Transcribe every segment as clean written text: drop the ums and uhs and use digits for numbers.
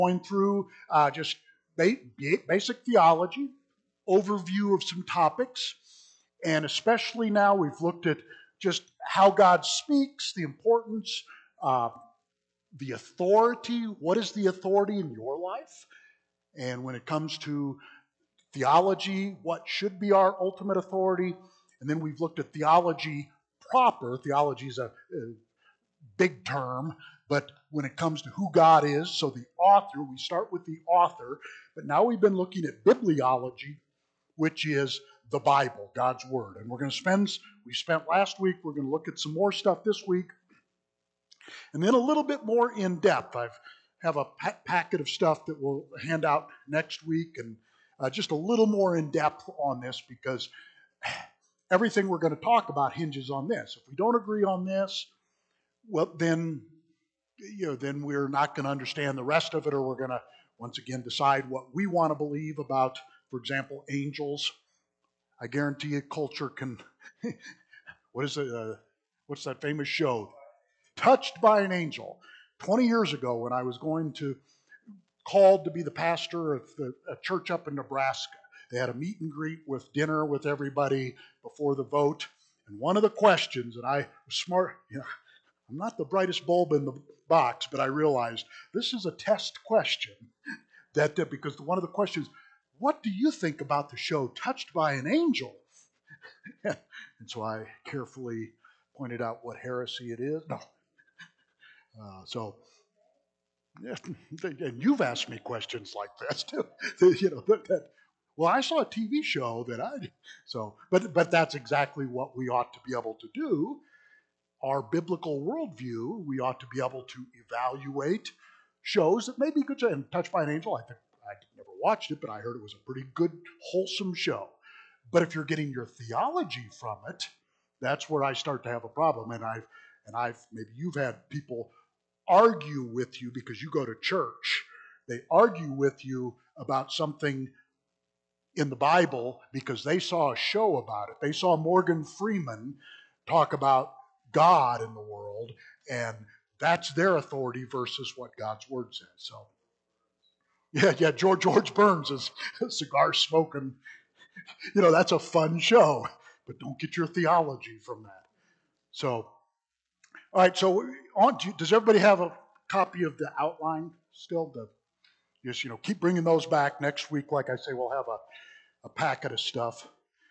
going through just basic theology, overview of some topics, and especially now we've looked at just how God speaks, the importance, the authority. What is the authority in your life? And when it comes to theology, what should be our ultimate authority? And then we've looked at theology proper. Theology is a big term, but when it comes to who God is, so the author, we start with the author, but now we've been looking at bibliology, which is the Bible, God's Word. And we spent last week, we're going to look at some more stuff this week, and then a little bit more in depth. I have a packet of stuff that we'll hand out next week, and just a little more in depth on this, because everything we're going to talk about hinges on this. If we don't agree on this, well, then we're not going to understand the rest of it, or we're going to once again decide what we want to believe about, for example, angels. I guarantee you, culture can. What's that famous show? Touched by an Angel. 20 years ago, when I was called to be the pastor of a church up in Nebraska, they had a meet and greet with dinner with everybody before the vote. And one of the questions, and I was smart, I'm not the brightest bulb in the box, but I realized this is a test question. Because one of the questions, what do you think about the show Touched by an Angel? And so I carefully pointed out what heresy it is. No. And you've asked me questions like this too. Well, I saw a TV show but that's exactly what we ought to be able to do. Our biblical worldview, we ought to be able to evaluate shows that may be good. And Touched by an Angel, I never watched it, but I heard it was a pretty good, wholesome show. But if you're getting your theology from it, that's where I start to have a problem. And maybe you've had people argue with you because you go to church. They argue with you about something in the Bible because they saw a show about it. They saw Morgan Freeman talk about God in the world, and that's their authority versus what God's Word says. So, yeah, George Burns is cigar smoking. That's a fun show, but don't get your theology from that. So, all right. So, does everybody have a copy of the outline still? Just keep bringing those back next week. Like I say, we'll have a packet of stuff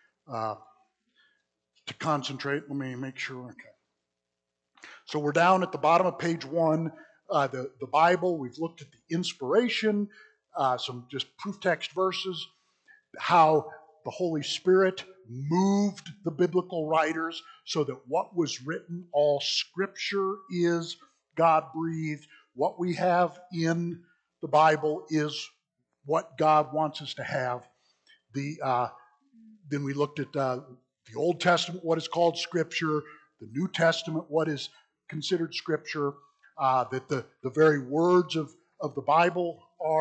to concentrate. Let me make sure. Okay. So we're down at the bottom of page 1, the Bible. We've looked at the inspiration, some just proof text verses, how the Holy Spirit moved the biblical writers so that what was written, all Scripture is God-breathed. What we have in the Bible is what God wants us to have. Then we looked at the Old Testament, what is called Scripture, the New Testament, what is considered Scripture, that the very words of the Bible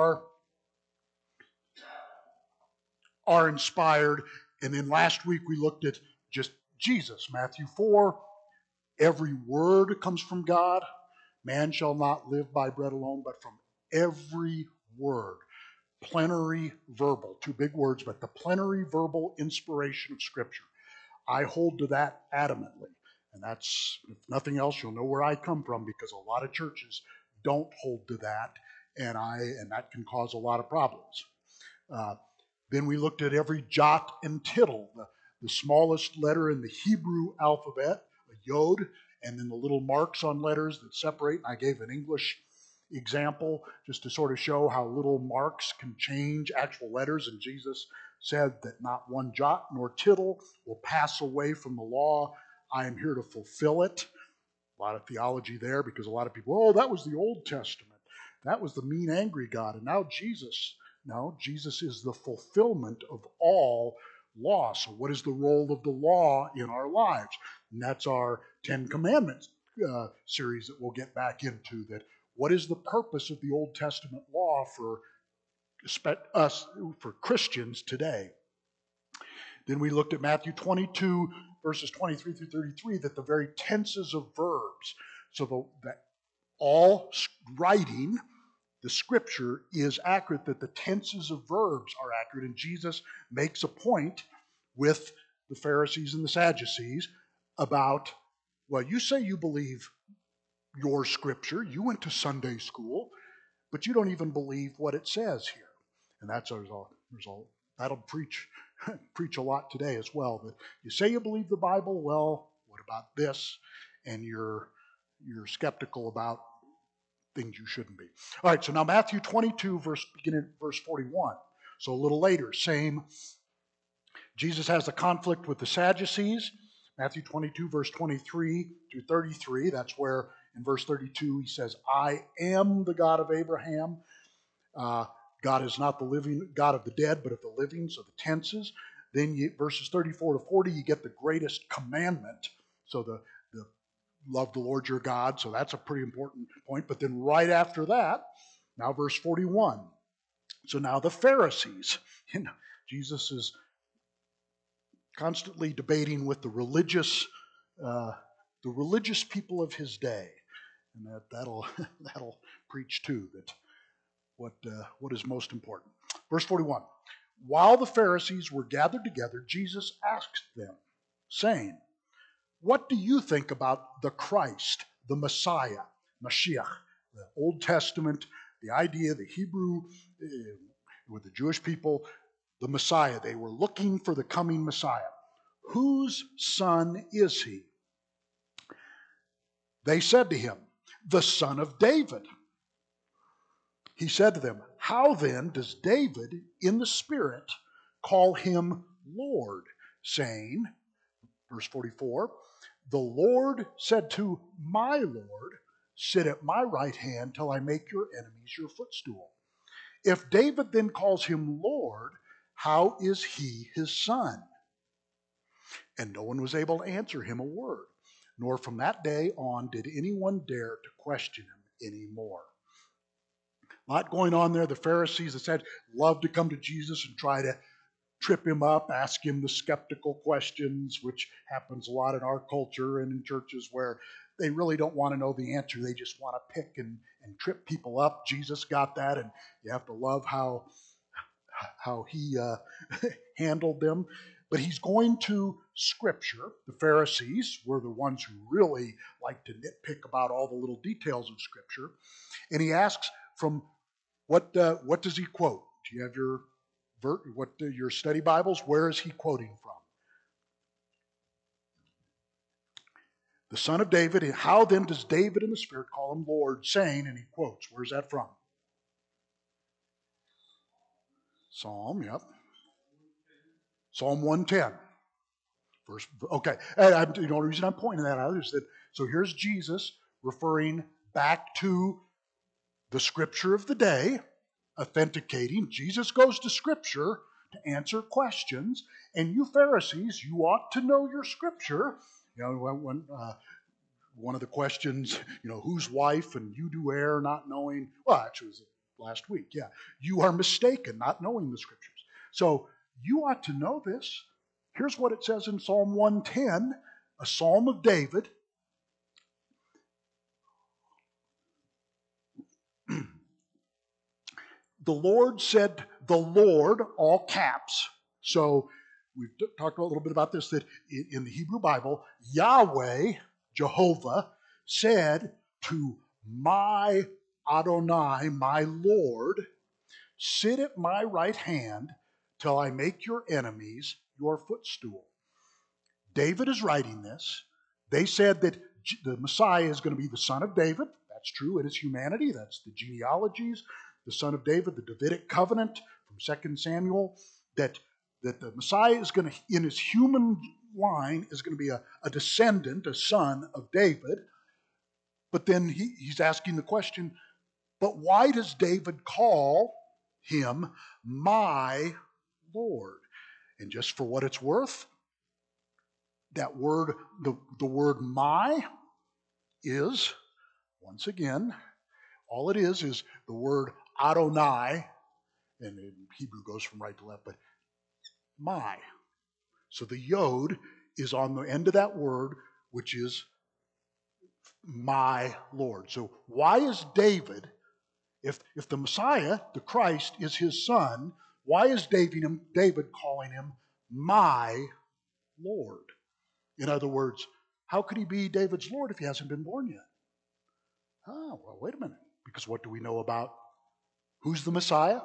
are inspired. And then last week we looked at just Jesus, Matthew 4. Every word comes from God. Man shall not live by bread alone, but from every word. Plenary verbal, two big words, but the plenary verbal inspiration of Scripture. I hold to that adamantly. And that's, if nothing else, you'll know where I come from, because a lot of churches don't hold to that, and that can cause a lot of problems. Then we looked at every jot and tittle, the smallest letter in the Hebrew alphabet, a yod, and then the little marks on letters that separate. I gave an English example just to sort of show how little marks can change actual letters, and Jesus said that not one jot nor tittle will pass away from the law. I am here to fulfill it. A lot of theology there, because a lot of people, that was the Old Testament. That was the mean, angry God. And now Jesus. No, Jesus is the fulfillment of all law. So what is the role of the law in our lives? And that's our 10 Commandments series that we'll get back into. That what is the purpose of the Old Testament law for us, for Christians today? Then we looked at Matthew 22, verses 23 through 33, that the very tenses of verbs, so that all writing the scripture is accurate, that the tenses of verbs are accurate. And Jesus makes a point with the Pharisees and the Sadducees about, well, you say you believe your scripture, you went to Sunday school, but you don't even believe what it says here. And that's a result. That'll preach a lot today as well. That you say you believe the Bible, well, what about this? And you're skeptical about things you shouldn't be. All right, so now Matthew 22, beginning at verse 41. So a little later, Jesus has a conflict with the Sadducees. Matthew 22, verse 23 through 33. That's where in verse 32 he says, I am the God of Abraham. God is not the living God of the dead, but of the living, so the tenses. Then verses 34 to 40, you get the greatest commandment. So the love the Lord your God, so that's a pretty important point. But then right after that, now verse 41. So now the Pharisees, Jesus is constantly debating with the religious people of his day, and that'll preach too. That what is most important. Verse 41. While the Pharisees were gathered together, Jesus asked them, saying, what do you think about the Christ, the Messiah, Mashiach, the Old Testament, the idea, the Hebrew, with the Jewish people, the Messiah. They were looking for the coming Messiah. Whose son is he? They said to him, the son of David. He said to them, how then does David in the Spirit call him Lord, saying, verse 44, the Lord said to my Lord, sit at my right hand till I make your enemies your footstool. If David then calls him Lord, how is he his son? And no one was able to answer him a word, nor from that day on did anyone dare to question him anymore. A lot going on there. The Pharisees, that said, love to come to Jesus and try to trip him up, ask him the skeptical questions, which happens a lot in our culture and in churches where they really don't want to know the answer. They just want to pick and trip people up. Jesus got that, and you have to love how he handled them. But he's going to Scripture. The Pharisees were the ones who really like to nitpick about all the little details of Scripture. And he asks from what does he quote? Do you have your study Bibles? Where is he quoting from? The son of David. How then does David in the Spirit call him Lord, saying, and he quotes, where's that from? Psalm, yep. Psalm 110. Okay. And the only reason I'm pointing that out is that, so here's Jesus referring back to the Scripture of the day, authenticating. Jesus goes to Scripture to answer questions, and you Pharisees, you ought to know your Scripture. You know, when one of the questions, whose wife and you do err, not knowing. Well, actually, it was last week. Yeah, you are mistaken, not knowing the Scriptures. So you ought to know this. Here's what it says in Psalm 110, a psalm of David. The Lord said, the Lord, all caps. So we've talked a little bit about this, that in the Hebrew Bible, Yahweh, Jehovah, said to my Adonai, my Lord, sit at my right hand till I make your enemies your footstool. David is writing this. They said that the Messiah is going to be the son of David. That's true. It is humanity. That's the genealogies. The son of David, the Davidic covenant from 2 Samuel, that the Messiah is going to, in his human line, is going to be a descendant, a son of David. But then he's asking the question, but why does David call him my Lord? And just for what it's worth, that word, the word my is, once again, all it is the word Adonai, and in Hebrew goes from right to left, but my. So the yod is on the end of that word, which is my Lord. So why is David If the Messiah, the Christ, is his son, why is David calling him my Lord? In other words, how could he be David's Lord if he hasn't been born yet? Oh, well, wait a minute. Because what do we know about who's the Messiah?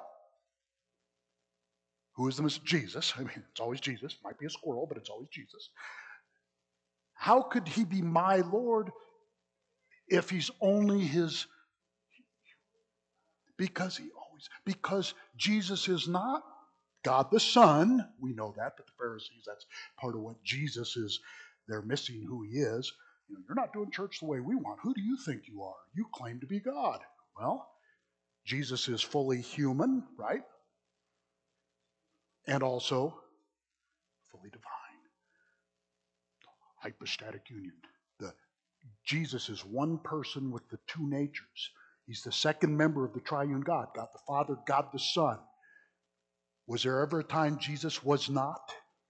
Who is the Messiah? Jesus. I mean, it's always Jesus. Might be a squirrel, but it's always Jesus. How could he be my Lord if he's only his? Because Jesus is not God the Son. We know that, but the Pharisees, that's part of what Jesus is. They're missing who he is. You're not doing church the way we want. Who do you think you are? You claim to be God. Well, Jesus is fully human, right? And also fully divine. Hypostatic union. Jesus is one person with the two natures. He's the second member of the triune God, God the Father, God the Son. Was there ever a time Jesus was not?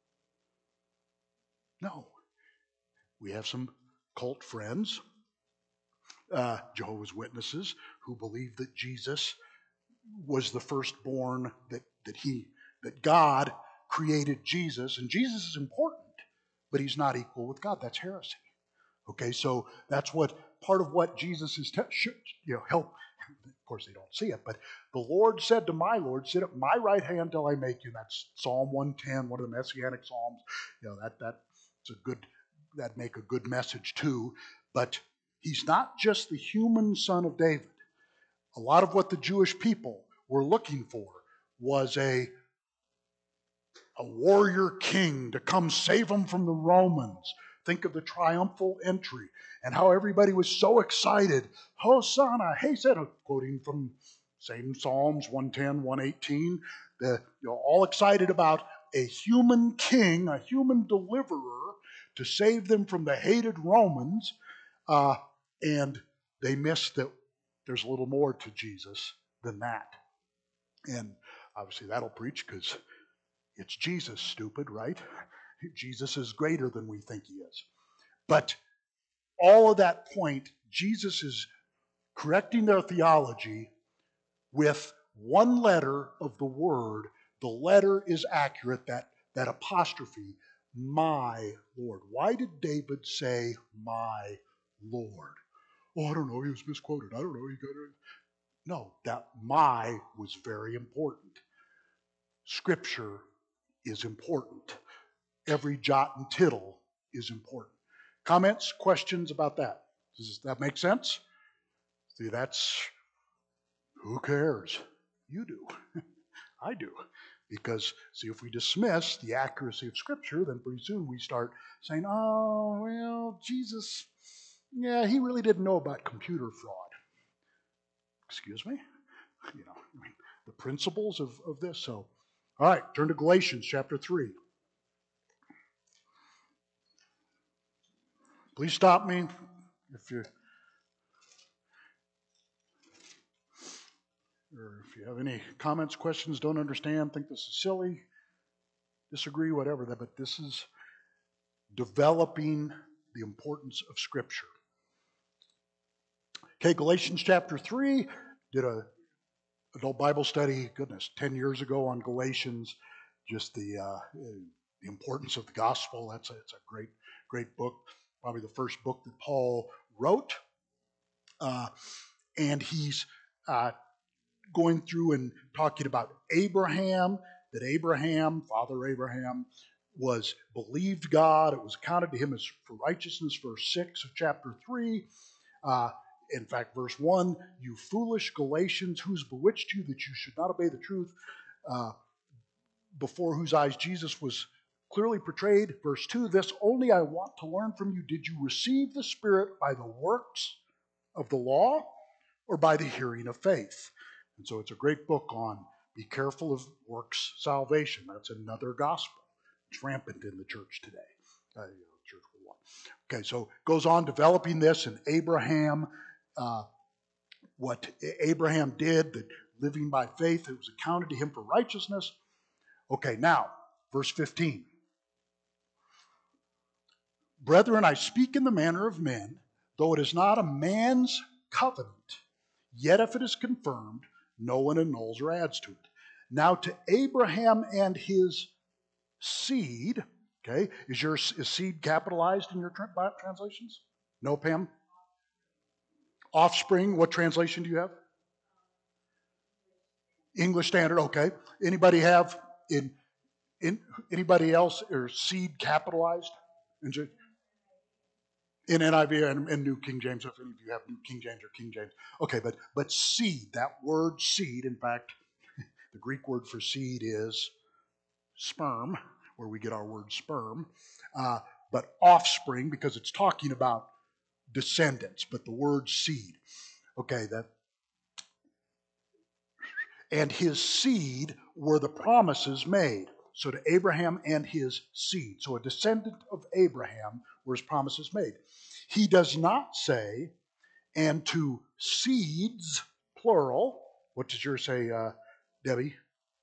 No. We have some cult friends, Jehovah's Witnesses, who believe that Jesus was the firstborn, that God created Jesus, and Jesus is important, but he's not equal with God. That's heresy. Okay, so that's what part of what Jesus is help. Of course, they don't see it, but the Lord said to my Lord, "Sit at my right hand till I make you." That's Psalm 110, one of the Messianic Psalms. That's a good. That make a good message too. But he's not just the human son of David. A lot of what the Jewish people were looking for was a warrior king to come save them from the Romans. Think of the triumphal entry and how everybody was so excited. Hosanna, hey, said, quoting from same Psalms 110, 118, all excited about a human king, a human deliverer to save them from the hated Romans. And they missed that there's a little more to Jesus than that. And obviously that'll preach because it's Jesus, stupid, right? Jesus is greater than we think he is. But all of that point, Jesus is correcting their theology with one letter of the word. The letter is accurate, that apostrophe, my Lord. Why did David say, my Lord? Oh, I don't know, he was misquoted. I don't know, he got it. No, that my was very important. Scripture is important. Every jot and tittle is important. Comments, questions about that? Does that make sense? See, who cares? You do. I do. Because, see, if we dismiss the accuracy of Scripture, then pretty soon we start saying, oh, well, Jesus, yeah, he really didn't know about computer fraud. Excuse me? The principles of this. So, all right, turn to Galatians chapter 3. Please stop me if you have any comments, questions, don't understand, think this is silly, disagree, whatever. But this is developing the importance of Scripture. Okay, Galatians chapter 3. Did a adult Bible study, 10 years ago on Galatians. Just the importance of the gospel. It's a great book. Probably the first book that Paul wrote. And he's going through and talking about Abraham, that Father Abraham, believed God. It was accounted to him as for righteousness, verse 6 of chapter 3. In fact, verse 1, you foolish Galatians, who's bewitched you that you should not obey the truth, before whose eyes Jesus was clearly portrayed. Verse 2, this only I want to learn from you. Did you receive the Spirit by the works of the law or by the hearing of faith? And so it's a great book on be careful of works salvation. That's another gospel. It's rampant in the church today. Church worldwide. Okay, so goes on developing this, and Abraham, what Abraham did, that living by faith, it was accounted to him for righteousness. Okay, now, verse 15. Brethren, I speak in the manner of men, though it is not a man's covenant. Yet if it is confirmed, no one annuls or adds to it. Now to Abraham and his seed, okay, is seed capitalized in your translations? No, Pam? Offspring, what translation do you have? English Standard, okay. Anybody have in anybody else or seed capitalized in NIV and New King James? If any of you have New King James or King James, okay. But seed, that word seed, in fact, the Greek word for seed is sperm, where we get our word sperm. But offspring, because it's talking about descendants, but the word seed. Okay, and his seed were the promises made. So to Abraham and his seed. So a descendant of Abraham were his promises made. He does not say, and to seeds, plural. What does yours say, Debbie?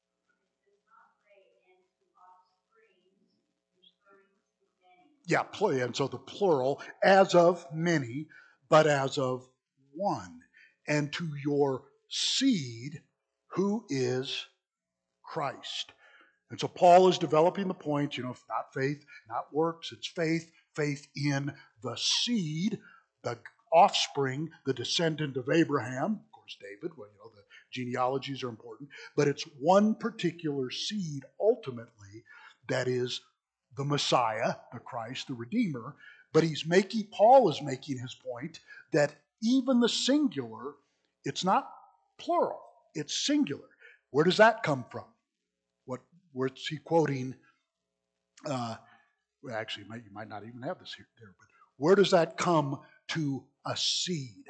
Yeah, and so the plural, as of many, but as of one. And to your seed, who is Christ. And so Paul is developing the point, not faith, not works, it's faith in the seed, the offspring, the descendant of Abraham. Of course, David, the genealogies are important, but it's one particular seed ultimately that is the Messiah, the Christ, the Redeemer. But Paul is making his point that even the singular, it's not plural, it's singular. Where does that come from? Where's he quoting? Actually, you might not even have this here, but where does that come to a seed?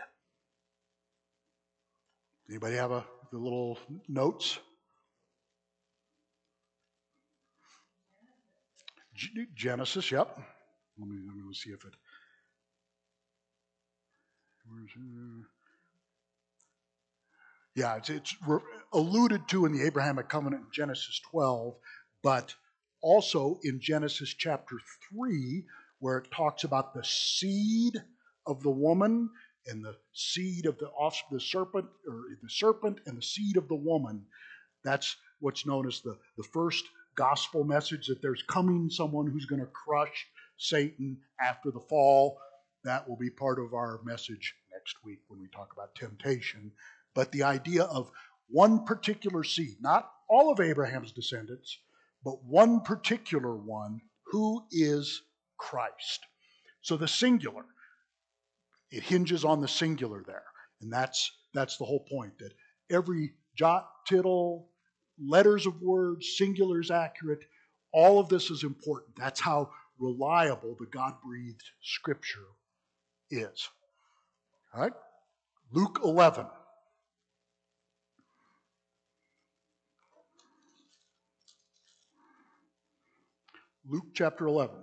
Anybody have the little notes? Genesis, yep. Let me see if it. Yeah, it's alluded to in the Abrahamic covenant in Genesis 12, but also in Genesis chapter 3, where it talks about the seed of the woman and the seed of the serpent, or the serpent and the seed of the woman. That's what's known as the first gospel message, that there's coming someone who's going to crush Satan after the fall. That will be part of our message next week when we talk about temptation. But the idea of one particular seed, not all of Abraham's descendants, but one particular one, who is Christ. So the singular, it hinges on the singular there. And that's the whole point, that every jot, tittle, letters of words, singular is accurate. All of this is important. That's how reliable the God-breathed Scripture is. All right? Luke 11. Luke chapter 11.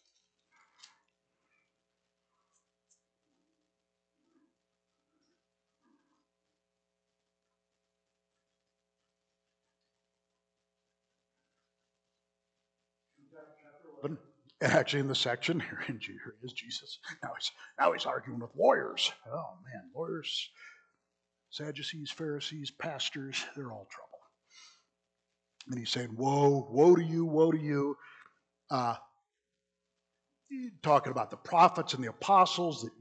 And actually, in the section here is Jesus. Now he's arguing with lawyers. Oh man, lawyers, Sadducees, Pharisees, pastors, they're all trouble. And he's saying, woe to you, woe to you. Talking about the prophets and the apostles that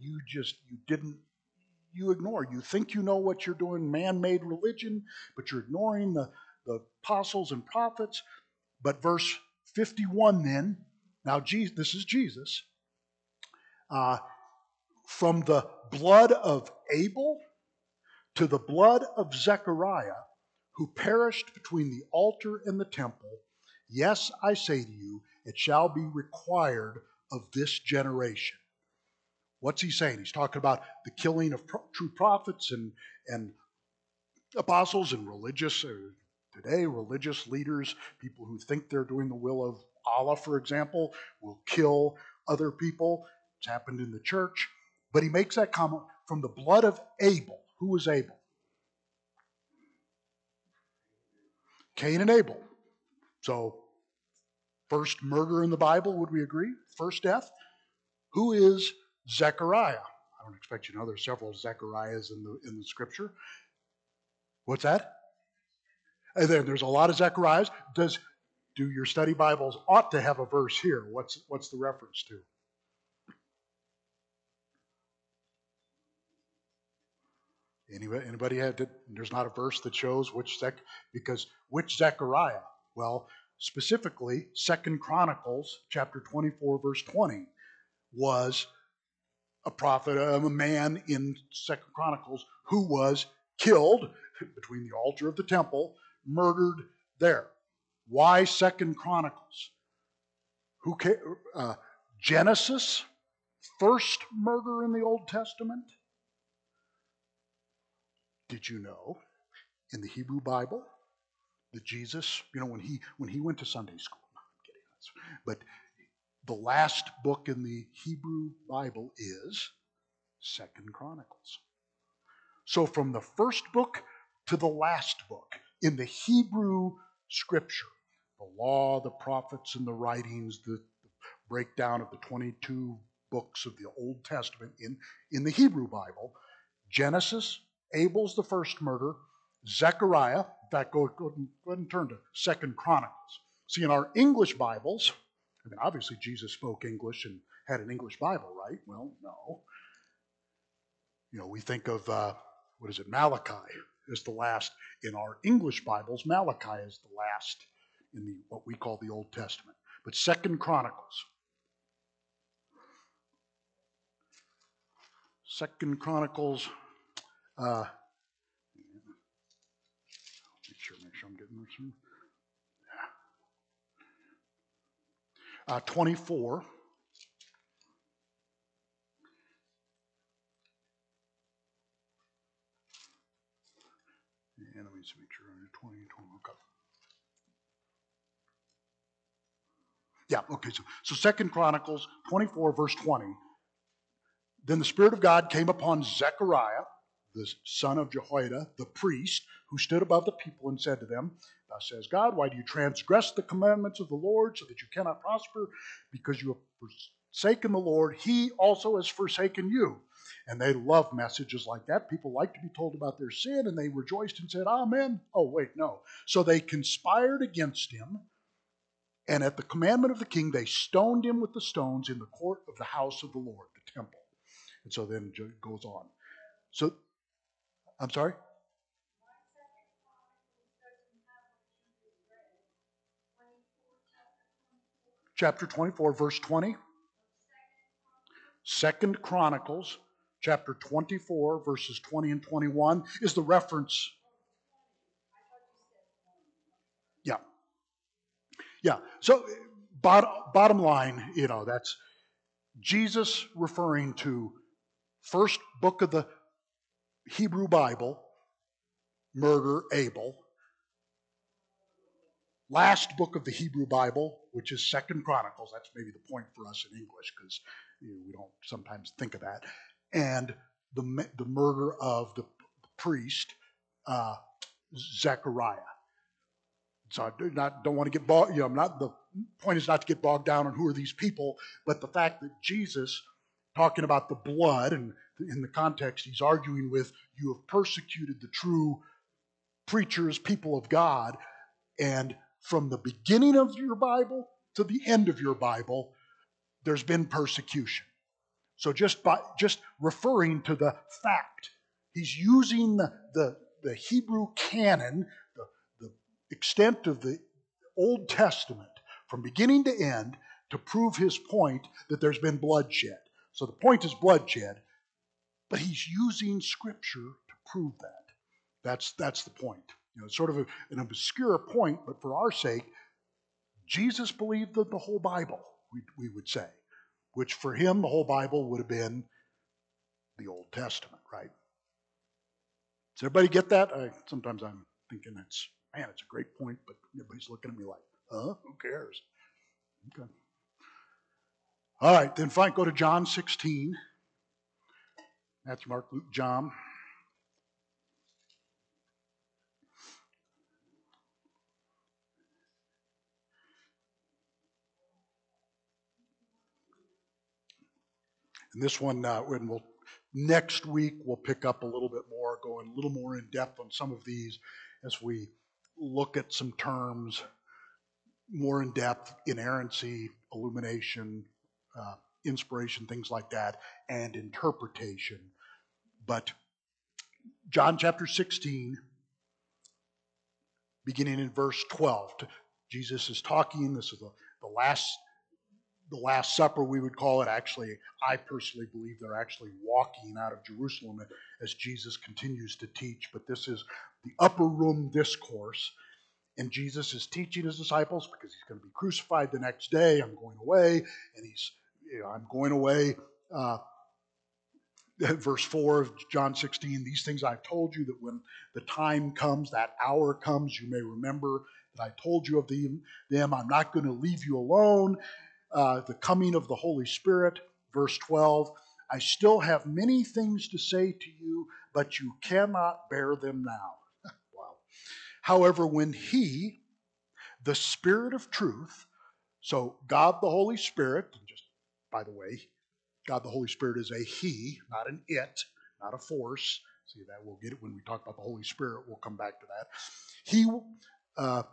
you ignore. You think you know what you're doing, man-made religion, but you're ignoring the apostles and prophets. But verse 51 then, now this is Jesus, from the blood of Abel to the blood of Zechariah, who perished between the altar and the temple, yes, I say to you, it shall be required of this generation. What's he saying? He's talking about the killing of true prophets and apostles and religious leaders, people who think they're doing the will of Allah, for example, will kill other people. It's happened in the church. But he makes that comment from the blood of Abel. Who was Abel? Cain and Abel. So, first murder in the Bible, would we agree? First death. Who is Zechariah? I don't expect you to know there's several Zechariahs in the scripture. What's that? And then there's a lot of Zechariahs. Do your study Bibles ought to have a verse here? What's the reference to? Anybody had to, there's not a verse that shows which Zechariah? Well, specifically, 2 Chronicles chapter 24, verse 20 was a prophet, a man in 2 Chronicles who was killed between the altar of the temple, murdered there. Why 2 Chronicles? Genesis, first murder in the Old Testament. Did you know in the Hebrew Bible that Jesus, when he went to Sunday school, no, I'm kidding, but the last book in the Hebrew Bible is 2 Chronicles. So from the first book to the last book in the Hebrew scripture, the law, the prophets, and the writings, the breakdown of the 22 books of the Old Testament in the Hebrew Bible, Genesis, Abel's the first murder, Zechariah, in fact, go ahead and turn to 2 Chronicles. See, in our English Bibles, obviously Jesus spoke English and had an English Bible, right? Well, no. We think of, Malachi is the last. In our English Bibles, Malachi is the last in what we call the Old Testament. But 2 Chronicles. 2 Chronicles, make sure I'm getting this one. 24. And let me just make sure I'm 20, okay. Yeah, okay, so 2 Chronicles 24, verse 20. Then the Spirit of God came upon Zechariah, the son of Jehoiada, the priest, who stood above the people and said to them, Thus says God, why do you transgress the commandments of the Lord so that you cannot prosper? Because you have forsaken the Lord, he also has forsaken you. And they love messages like that. People like to be told about their sin, and they rejoiced and said, Amen. Oh, wait, no. So they conspired against him, and at the commandment of the king, they stoned him with the stones in the court of the house of the Lord, the temple. And so then it goes on. So, I'm sorry? Chapter 24, verse 20. 2 Chronicles, chapter 24, verses 20 and 21 is the reference. Yeah. Yeah. So, bottom line, that's Jesus referring to first book of the Hebrew Bible, murder, Abel. Last book of the Hebrew Bible, which is 2 Chronicles. That's maybe the point for us in English because we don't sometimes think of that. And the murder of the priest, Zechariah. So I don't want to get bogged. The point is not to get bogged down on who are these people, but the fact that Jesus, talking about the blood, and in the context he's arguing with, you have persecuted the true preachers, people of God, and from the beginning of your Bible to the end of your Bible, there's been persecution. So just referring to the fact, he's using the Hebrew canon, the extent of the Old Testament from beginning to end to prove his point that there's been bloodshed. So the point is bloodshed, but he's using Scripture to prove that. That's the point. Sort of an obscure point, but for our sake, Jesus believed the whole Bible, we would say, which for him, the whole Bible would have been the Old Testament, right? Does everybody get that? Sometimes I'm thinking it's a great point, but everybody's looking at me like, who cares? Okay. All right, then fine, go to John 16. Matthew, Mark, Luke, John. And this one, we'll Next week, we'll pick up a little bit more, go in a little more in depth on some of these as we look at some terms more in depth: inerrancy, illumination, inspiration, things like that, and interpretation. But John chapter 16, beginning in verse 12, Jesus is talking. This is the Last Supper, we would call it. Actually, I personally believe they're actually walking out of Jerusalem as Jesus continues to teach. But this is the upper room discourse. And Jesus is teaching his disciples because he's going to be crucified the next day. I'm going away, and I'm going away. Verse 4 of John 16, these things I've told you, that when the time comes, that hour comes, you may remember that I told you of them. I'm not going to leave you alone. The coming of the Holy Spirit. Verse 12, I still have many things to say to you, but you cannot bear them now. Wow. However, when he, the Spirit of truth, so God the Holy Spirit, just by the way, God the Holy Spirit is a he, not an it, not a force. See, that we'll get it when we talk about the Holy Spirit. We'll come back to that.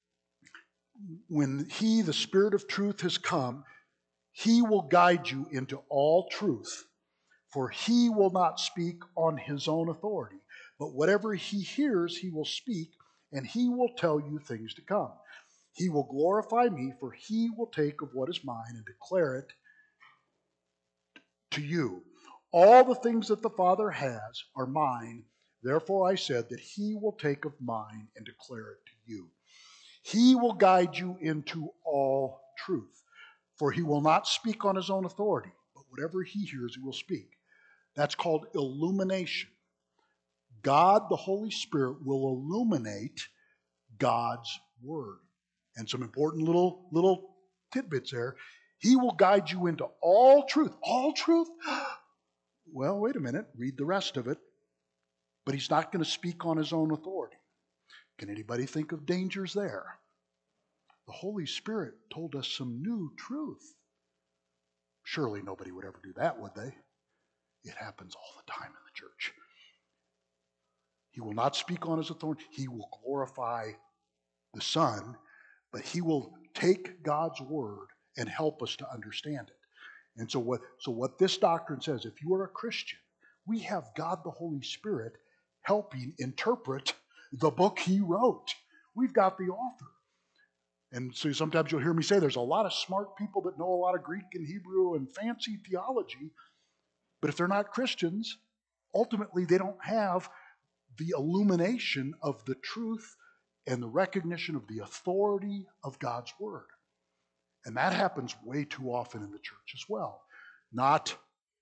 When he, the Spirit of truth, has come, he will guide you into all truth, for he will not speak on his own authority, but whatever he hears, he will speak, and he will tell you things to come. He will glorify me, for he will take of what is mine and declare it to you. All the things that the Father has are mine. Therefore I said that he will take of mine and declare it to you. He will guide you into all truth, for he will not speak on his own authority, but whatever he hears, he will speak. That's called illumination. God, the Holy Spirit, will illuminate God's word. And some important little tidbits there. He will guide you into all truth. All truth? Well, wait a minute. Read the rest of it. But he's not going to speak on his own authority. Can anybody think of dangers there? The Holy Spirit told us some new truth. Surely nobody would ever do that, would they? It happens all the time in the church. He will not speak on his authority. He will glorify the Son, but he will take God's word and help us to understand it. And so what this doctrine says, if you are a Christian, we have God the Holy Spirit helping interpret the book he wrote. We've got the author. And so sometimes you'll hear me say there's a lot of smart people that know a lot of Greek and Hebrew and fancy theology, but if they're not Christians, ultimately they don't have the illumination of the truth and the recognition of the authority of God's word. And that happens way too often in the church as well. Not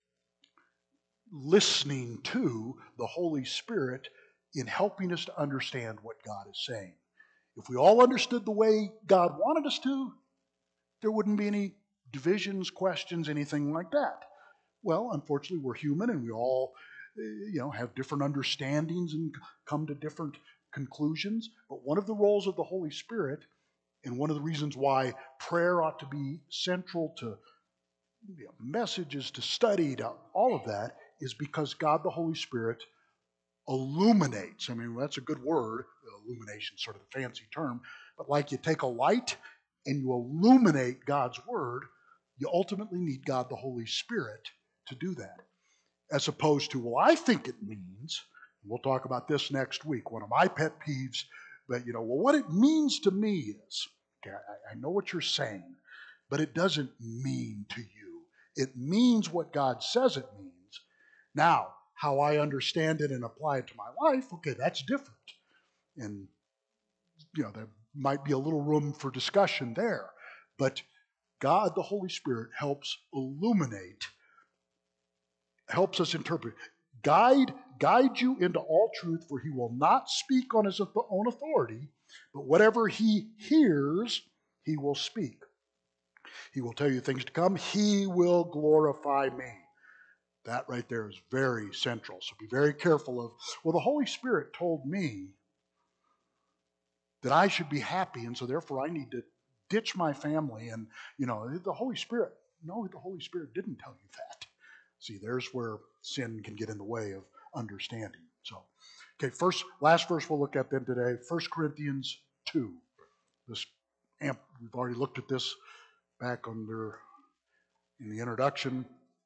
listening to the Holy Spirit in helping us to understand what God is saying. If we all understood the way God wanted us to, there wouldn't be any divisions, questions, anything like that. Well, unfortunately, we're human and we all have different understandings and come to different conclusions. But one of the roles of the Holy Spirit, and one of the reasons why prayer ought to be central to messages, to study, to all of that, is because God the Holy Spirit illuminates. I mean, that's a good word. Illumination, sort of a fancy term. But like you take a light and you illuminate God's word, you ultimately need God the Holy Spirit to do that. As opposed to, well, I think it means, we'll talk about this next week, one of my pet peeves, but what it means to me is, okay, I know what you're saying, but it doesn't mean to you. It means what God says it means. Now, how I understand it and apply it to my life, okay, that's different. And, there might be a little room for discussion there. But God, the Holy Spirit, helps illuminate, helps us interpret. Guide you into all truth, for he will not speak on his own authority, but whatever he hears, he will speak. He will tell you things to come. He will glorify me. That right there is very central. So be very careful of, well, the Holy Spirit told me that I should be happy, and so therefore I need to ditch my family. And, the Holy Spirit, no, the Holy Spirit didn't tell you that. See, there's where sin can get in the way of understanding. So, okay, last verse we'll look at then today, 1 Corinthians 2. We've already looked at this back in the introduction.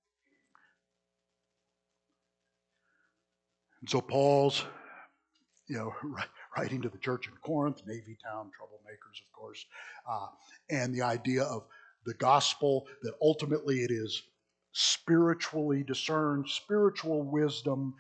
And so Paul's, writing to the church in Corinth, Navy town, troublemakers, of course, and the idea of the gospel, that ultimately it is spiritually discerned, spiritual wisdom.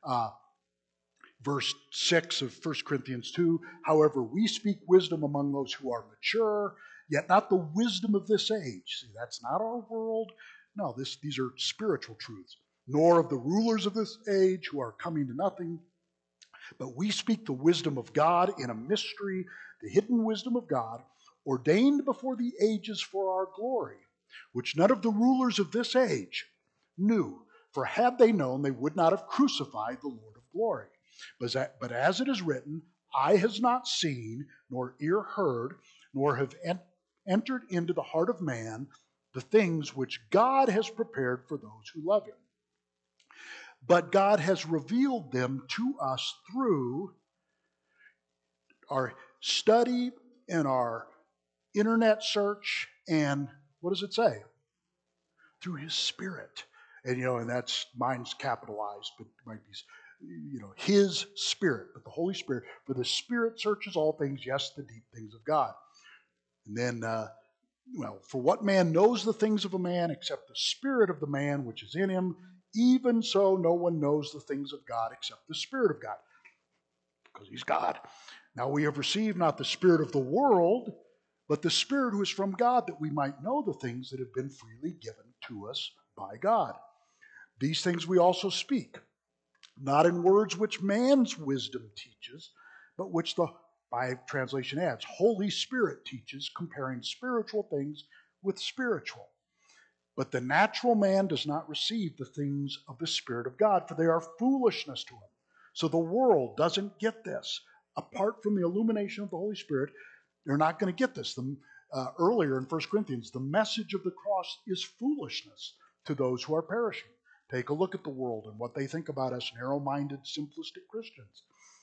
Verse 6 of 1 Corinthians 2, however, we speak wisdom among those who are mature, yet not the wisdom of this age. See, that's not our world. No, these are spiritual truths. Nor of the rulers of this age who are coming to nothing. But we speak the wisdom of God in a mystery, the hidden wisdom of God, ordained before the ages for our glory, which none of the rulers of this age knew. For had they known, they would not have crucified the Lord of glory. But as it is written, eye has not seen, nor ear heard, nor have entered into the heart of man the things which God has prepared for those who love him. But God has revealed them to us through our study and our internet search, and what does it say? Through his Spirit. And that's, mine's capitalized, but it might be, his Spirit, but the Holy Spirit. For the Spirit searches all things, yes, the deep things of God. And then, for what man knows the things of a man except the Spirit of the man which is in him? Even so, no one knows the things of God except the Spirit of God, because he's God. Now we have received not the spirit of the world, but the Spirit who is from God, that we might know the things that have been freely given to us by God. These things we also speak, not in words which man's wisdom teaches, but which the, by translation adds, Holy Spirit teaches, comparing spiritual things with spiritual. But the natural man does not receive the things of the Spirit of God, for they are foolishness to him. So the world doesn't get this. Apart from the illumination of the Holy Spirit, they're not going to get this. Earlier in 1 Corinthians, the message of the cross is foolishness to those who are perishing. Take a look at the world and what they think about us narrow-minded, simplistic Christians.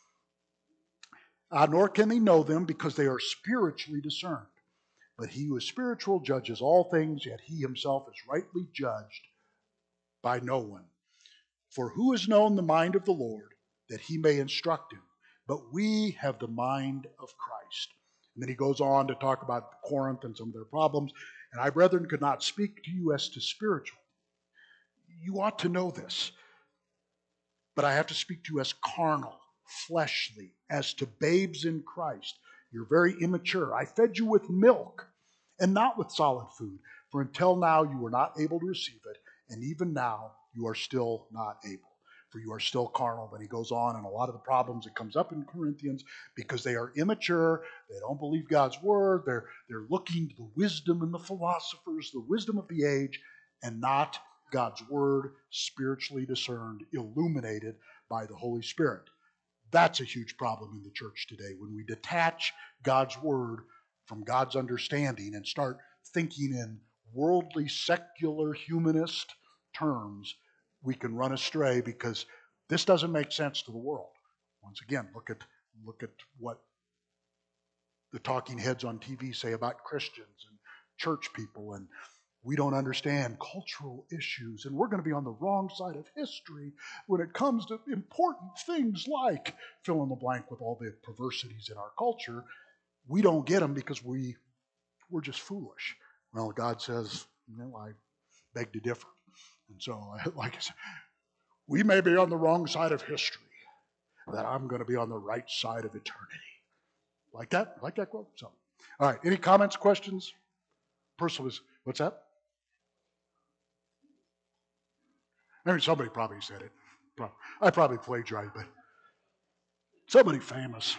Nor can they know them because they are spiritually discerned. But he who is spiritual judges all things, yet he himself is rightly judged by no one. For who has known the mind of the Lord, that he may instruct him? But we have the mind of Christ. And then he goes on to talk about Corinth and some of their problems. And I, brethren, could not speak to you as to spiritual. You ought to know this. But I have to speak to you as carnal, fleshly, as to babes in Christ. You're very immature. I fed you with milk and not with solid food. For until now you were not able to receive it, and even now you are still not able. For you are still carnal. Then he goes on, and a lot of the problems that comes up in Corinthians, because they are immature, they don't believe God's word, they're looking to the wisdom and the philosophers, the wisdom of the age, and not God's word, spiritually discerned, illuminated by the Holy Spirit. That's a huge problem in the church today, when we detach God's word from God's understanding and start thinking in worldly, secular, humanist terms. We can run astray because this doesn't make sense to the world. Once again, look at what the talking heads on TV say about Christians and church people, and we don't understand cultural issues, and we're going to be on the wrong side of history when it comes to important things like fill in the blank with all the perversities in our culture. We don't get them because we're just foolish. Well, God says, I beg to differ. And so, like I said, we may be on the wrong side of history, that I'm going to be on the right side of eternity. Like that quote? So, all right, any comments, questions? What's that? I mean, somebody probably said it. I probably plagiarized, but somebody famous.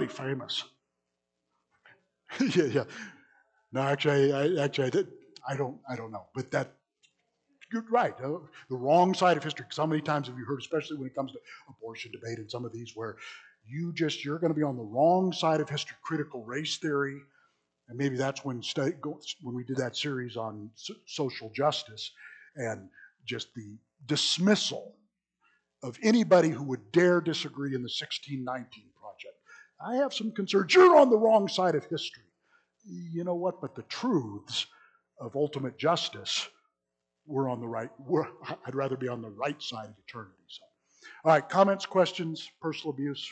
Yeah. No, actually, I did. I don't know. But you're right. The wrong side of history. So many times have you heard, especially when it comes to abortion debate and some of these, where you're going to be on the wrong side of history. Critical race theory, and maybe that's when we did that series on social justice and just the dismissal of anybody who would dare disagree in the 1619 Project. I have some concerns. You're on the wrong side of history. You know what? But the truths of ultimate justice, we're on the right. I'd rather be on the right side of eternity. So, all right, comments, questions, personal abuse?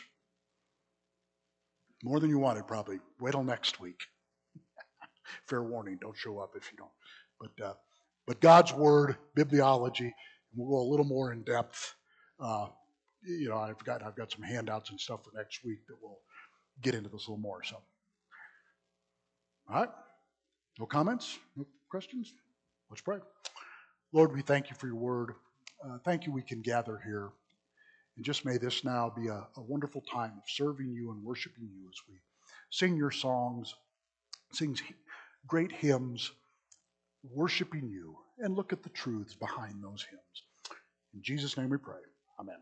More than you wanted, probably. Wait till next week. Fair warning, don't show up if you don't. But God's Word, bibliology, and we'll go a little more in depth. I've got some handouts and stuff for next week that will get into this a little more. So, all right, no comments, no questions. Let's pray. Lord, we thank you for your Word. Thank you we can gather here. And just may this now be a wonderful time of serving you and worshiping you as we sing your songs, sing great hymns, worshiping you, and look at the truths behind those hymns. In Jesus' name we pray. Amen.